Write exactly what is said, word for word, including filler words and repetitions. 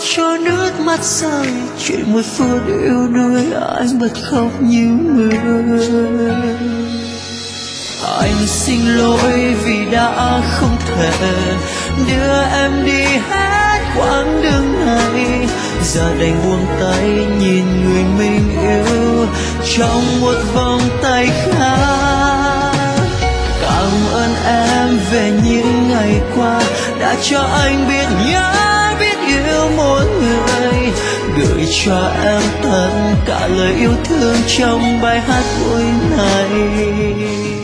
cho nước mắt rơi. Chuyện một phút yêu đuối anh bật khóc như mưa. Anh xin lỗi vì đã không thể đưa em đi hết quãng đường này. Giờ đành buông tay nhìn người mình yêu trong một vòng tay khác. Cảm ơn em về những ngày qua đã cho anh biết nhớ, biết yêu một người. Gửi cho em tất cả lời yêu thương trong bài hát cuối này.